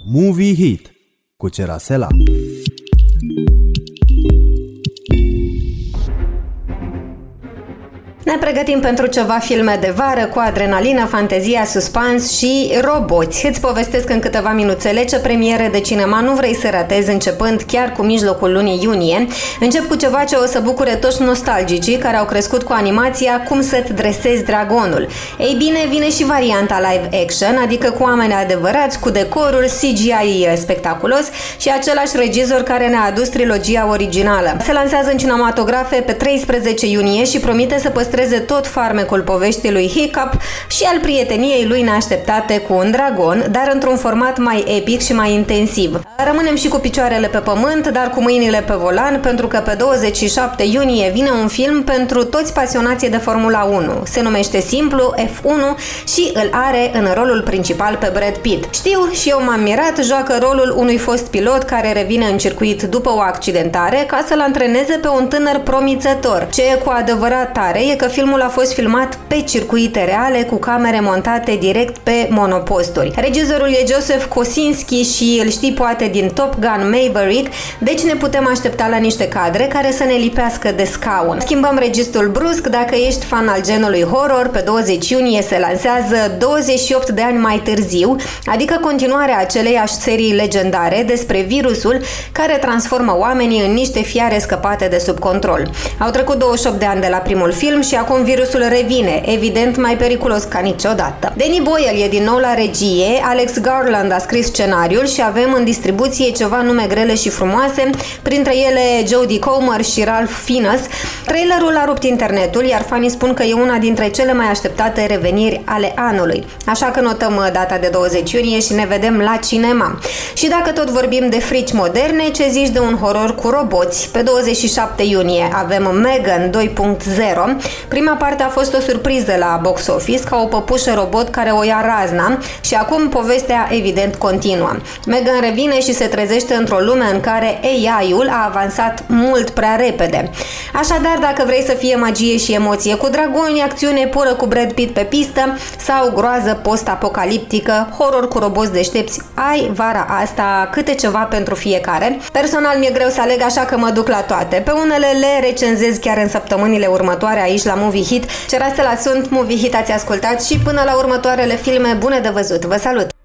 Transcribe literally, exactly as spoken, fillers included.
Movie Hit cu Cerasela. Ne pregătim pentru ceva filme de vară cu adrenalină, fantezia, suspans și roboți. Îți povestesc în câteva minuțele ce premiere de cinema nu vrei să ratezi începând chiar cu mijlocul lunii iunie. Încep cu ceva ce o să bucure toți nostalgicii care au crescut cu animația Cum să-ți dresezi dragonul. Ei bine, vine și varianta live action, adică cu oameni adevărați, cu decoruri, C G I spectaculos și același regizor care ne-a adus trilogia originală. Se lansează în cinematografe pe treisprezece iunie și promite să păstreze tot farmecul poveștii lui Hiccup și al prieteniei lui neașteptate cu un dragon, dar într-un format mai epic și mai intensiv. Rămânem și cu picioarele pe pământ, dar cu mâinile pe volan, pentru că pe douăzeci și șapte iunie vine un film pentru toți pasionații de Formula unu. Se numește simplu F unu și îl are în rolul principal pe Brad Pitt. Știu, și eu m-am mirat, joacă rolul unui fost pilot care revine în circuit după o accidentare ca să-l antreneze pe un tânăr promițător. Ce e cu adevărat tare e că filmul a fost filmat pe circuite reale cu camere montate direct pe monoposturi. Regizorul e Joseph Kosinski și îl știi poate din Top Gun Maverick, deci ne putem aștepta la niște cadre care să ne lipească de scaun. Schimbăm registrul brusc, dacă ești fan al genului horror, pe douăzeci iunie se lansează douăzeci și opt de ani mai târziu, adică continuarea aceleiași serii legendare despre virusul care transformă oamenii în niște fiare scăpate de sub control. Au trecut douăzeci și opt de ani de la primul film și acum virusul revine, evident mai periculos ca niciodată. Danny Boyle e din nou la regie, Alex Garland a scris scenariul și avem în distribuție ceva nume grele și frumoase, printre ele Jodie Comer și Ralph Fiennes. Trailerul a rupt internetul, iar fanii spun că e una dintre cele mai așteptate reveniri ale anului. Așa că notăm data de douăzeci iunie și ne vedem la cinema. Și dacă tot vorbim de frici moderne, ce zici de un horror cu roboți? Pe douăzeci și șapte iunie avem Megan doi punct zero. Prima parte a fost o surpriză la box office, ca o păpușă robot care o ia razna și acum povestea evident continuă. Megan revine și se trezește într-o lume în care A I-ul a avansat mult prea repede. Așadar, dacă vrei să fie magie și emoție cu dragoni, acțiune pură cu Brad Pitt pe pistă sau groază post-apocaliptică, horror cu roboți deștepți, ai vara asta câte ceva pentru fiecare. Personal mi-e greu să aleg, așa că mă duc la toate. Pe unele le recenzez chiar în săptămânile următoare aici la Movie Hit. Cerasela sunt, Movie Hit ați ascultat și până la următoarele filme bune de văzut. Vă salut!